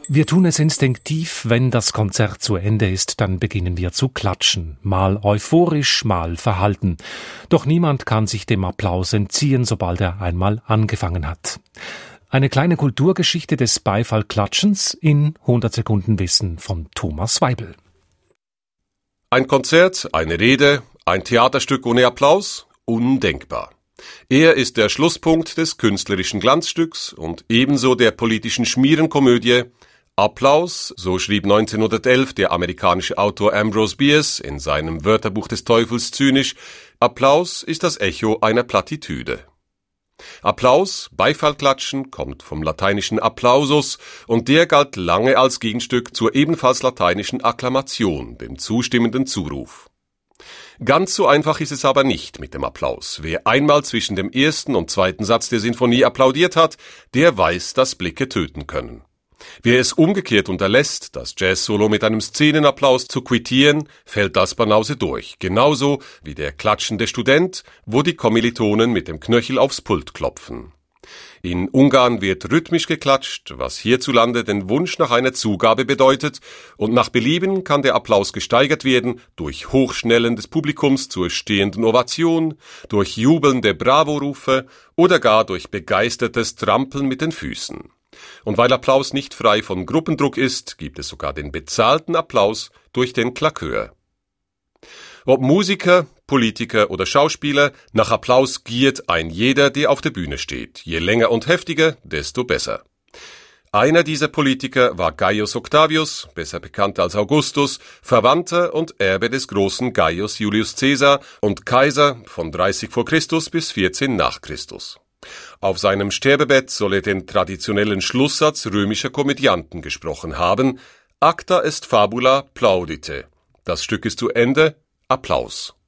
Wir tun es instinktiv, wenn das Konzert zu Ende ist, dann beginnen wir zu klatschen, mal euphorisch, mal verhalten. Doch niemand kann sich dem Applaus entziehen, sobald er einmal angefangen hat. Eine kleine Kulturgeschichte des Beifallklatschens in 100 Sekunden Wissen von Thomas Weibel. Ein Konzert, eine Rede, ein Theaterstück ohne Applaus? Undenkbar. Er ist der Schlusspunkt des künstlerischen Glanzstücks und ebenso der politischen Schmierenkomödie. Applaus, so schrieb 1911 der amerikanische Autor Ambrose Bierce in seinem Wörterbuch des Teufels zynisch, Applaus ist das Echo einer Plattitüde. Applaus, Beifallklatschen, kommt vom lateinischen Applausus und der galt lange als Gegenstück zur ebenfalls lateinischen Akklamation, dem zustimmenden Zuruf. Ganz so einfach ist es aber nicht mit dem Applaus. Wer einmal zwischen dem ersten und zweiten Satz der Sinfonie applaudiert hat, der weiß, dass Blicke töten können. Wer es umgekehrt unterlässt, das Jazz-Solo mit einem Szenenapplaus zu quittieren, fällt das Banause durch. Genauso wie der klatschende Student, wo die Kommilitonen mit dem Knöchel aufs Pult klopfen. In Ungarn wird rhythmisch geklatscht, was hierzulande den Wunsch nach einer Zugabe bedeutet, und nach Belieben kann der Applaus gesteigert werden durch Hochschnellen des Publikums zur stehenden Ovation, durch jubelnde Bravo-Rufe oder gar durch begeistertes Trampeln mit den Füßen. Und weil Applaus nicht frei von Gruppendruck ist, gibt es sogar den bezahlten Applaus durch den Claqueur. Ob Musiker, Politiker oder Schauspieler, nach Applaus giert ein jeder, der auf der Bühne steht. Je länger und heftiger, desto besser. Einer dieser Politiker war Gaius Octavius, besser bekannt als Augustus, Verwandter und Erbe des großen Gaius Julius Caesar und Kaiser von 30 vor Christus bis 14 nach Christus. Auf seinem Sterbebett soll er den traditionellen Schlusssatz römischer Komödianten gesprochen haben: Acta est fabula plaudite. Das Stück ist zu Ende, Applaus.